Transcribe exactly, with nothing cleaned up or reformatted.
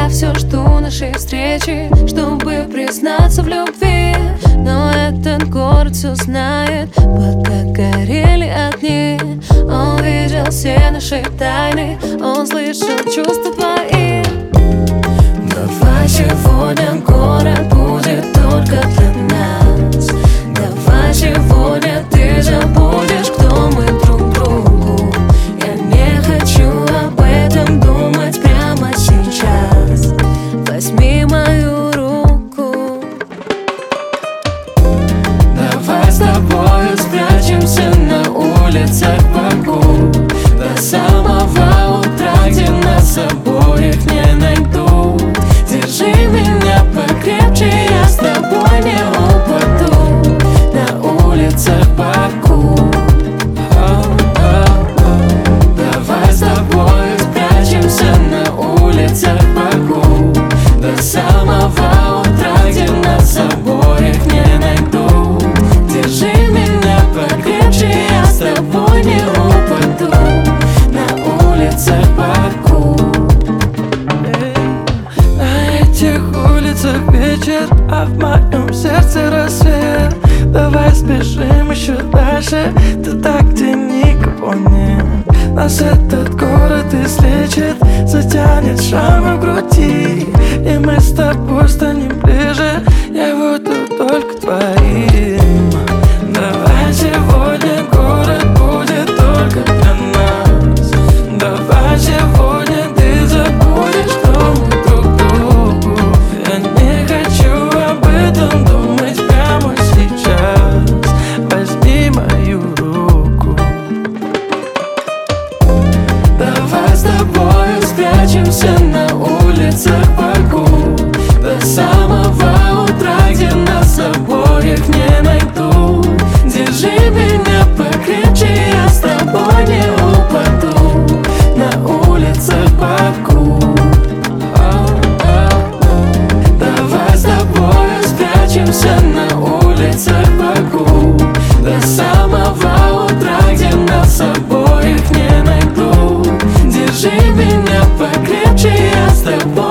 Я все жду нашей встречи, чтобы признаться в любви. Но этот город все знает, пока горели огни. Он видел все наши тайны, он слышал чувства твои. Давай сегодня город будет только для нас. Давай сегодня ты забудешь, кто мы друг другу. Я не хочу об этом думать прямо сейчас. Возьми мою руку. Давай с тобою спрячемся на улицах Баку до самого утра, где нас обоих не найдут. Держи меня покрепче, я с тобой не упаду на улицах Баку. Давай с тобою спрячемся на улицах Баку до самого утра, где нас обоих не найдут. Держи меня покрепче, я с тобой не упаду на улицах Баку. На этих улицах вечер, а в моем сердце рассвет. Давай сбежим еще дальше, туда, где никого нет. Нас этот город излечит, затянет шрамы в груди, и мы с тобой станем ближе, я буду только твоим. Давай сегодня город будет только для нас. Давай сегодня ты забудешь, что мы друг другу. Я не хочу об этом думать прямо сейчас. Возьми мою руку. Давай с тобою спрячемся на улицах Баку до самого утра, где нас обоих не найдут. Держи меня покрепче, я с тобой не упаду на улицах Баку. Давай с тобою спрячемся на улицах Баку до самого утра, где нас обоих не найдут. Держи меня покрепче, я с тобой